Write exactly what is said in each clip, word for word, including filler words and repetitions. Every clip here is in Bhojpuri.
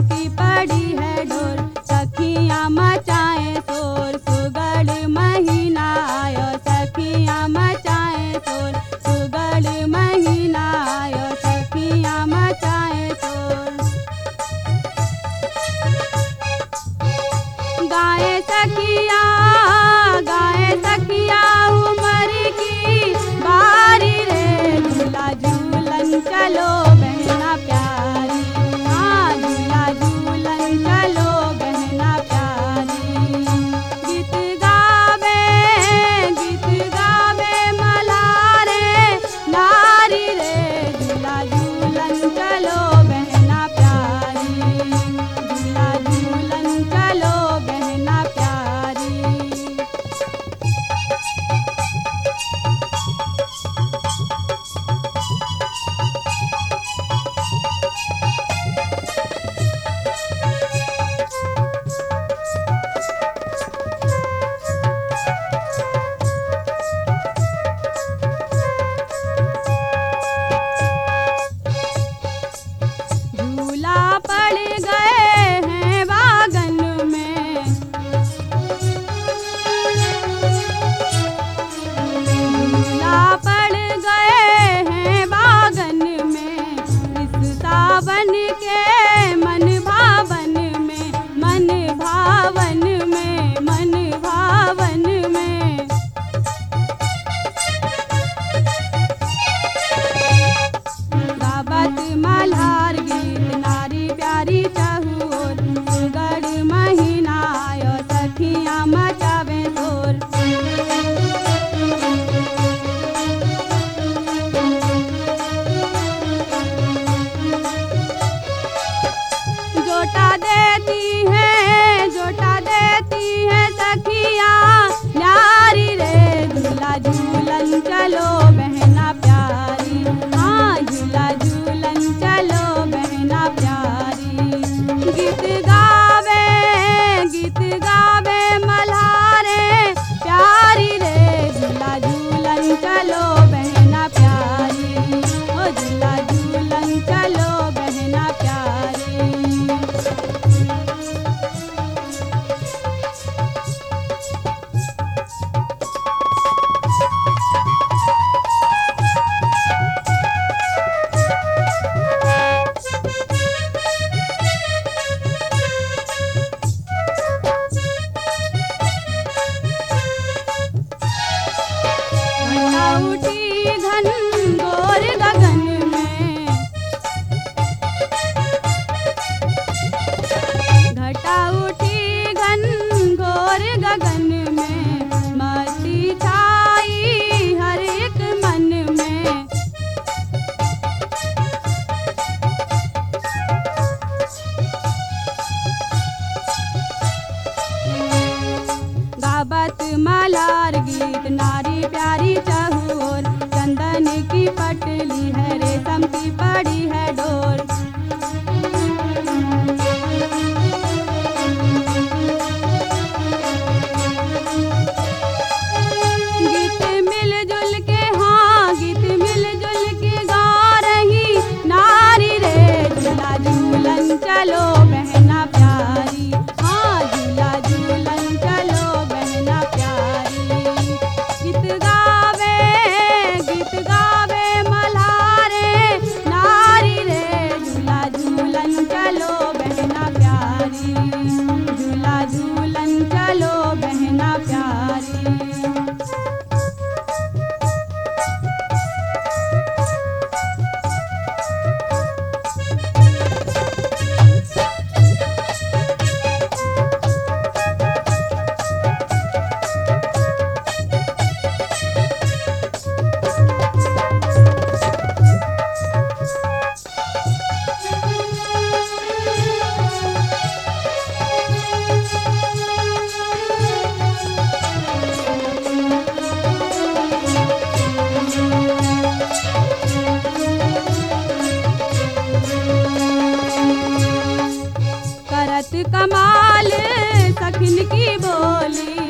की पड़ी है डोर, सखियाँ मचाए शोर, सुगड़ महीना आयो, सखियाँ मचाए शोर, सुगड़ महीना आयो, सखियाँ मचाए शोर। गाए सखिया गाए सखिया उमर की बारी रे, झूला झूलन चलो बहना प्यारी, हाँ झूला झूलन चलो बहना प्यारी। गीत गावे गीत गावे मलारे नारी रे, झूला झूलन चलो बहना प्यारी, झूला झूलन चलो बहना प्यारी। झूला पड़ गए हैं बागन में, झूला पड़ गए हैं बागन में, इस सावन के मन भावन में, मन भावन में, मन भावन में। गावत मल्हार गीत नारी प्यारी चहुओर, सुगड़ महीना आयो, सखियाँ मचावे शोर। जोटा देती है जोटा देती है सखियाँ न्यारी रे, झूला झूलन चलो बहना प्यारी, हाँ झूला झूलन चलो बहना प्यारी। गीत गावे गीत गावे मल्हारे प्यारी रे, झूला झूलन चलो बहना प्यारी, ओ झूला झूलन चलो बहना प्यारी। घटा उठी घनघोर गगन में, घटा उठी घनघोर गगन में, मस्ती छाई हर एक मन में। गावत मल्हार गीत नारी प्यारी चहुओर, चंदन की पटली है रेशम की पड़ी है डोर। गीत मिलजुल के हाँ गीत मिलजुल के गा रही नारी रे, झूला झूलन चलो बहना प्यारी, हाँ झूला झूलन चलो बहना प्यारी। गीत गावे गीत गावे मल्हारे नारी रे, झूला झूलन चलो बहना प्यारी, झूला झूलन चलो बहना प्यारी। कमाल सखिन की बोली,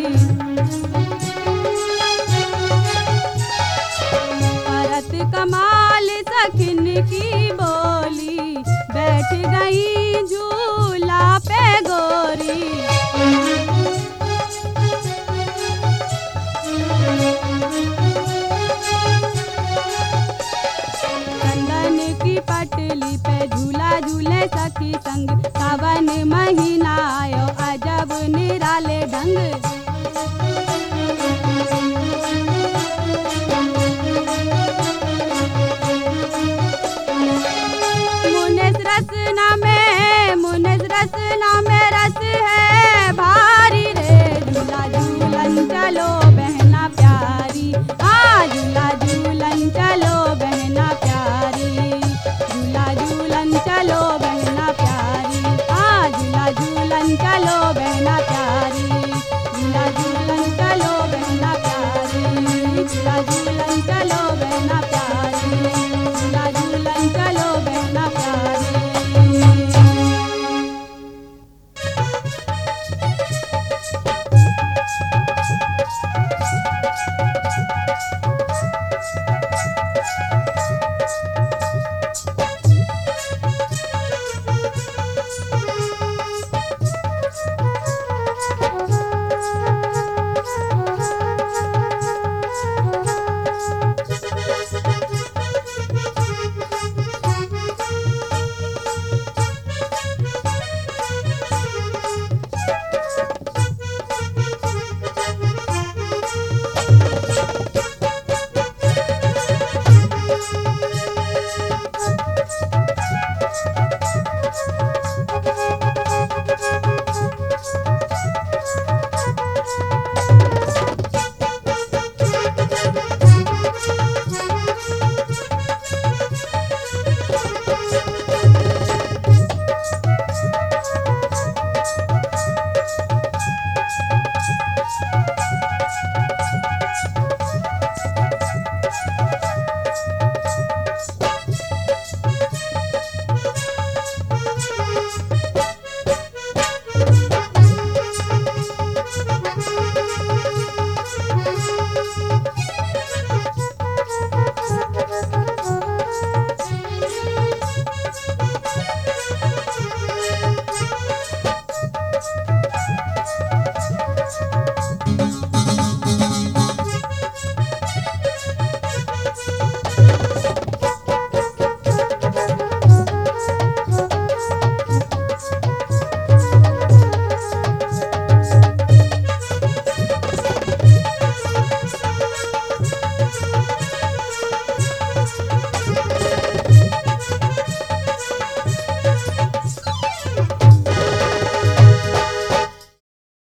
करत कमाल सखिन की बोली, बैठ गई झूल महीना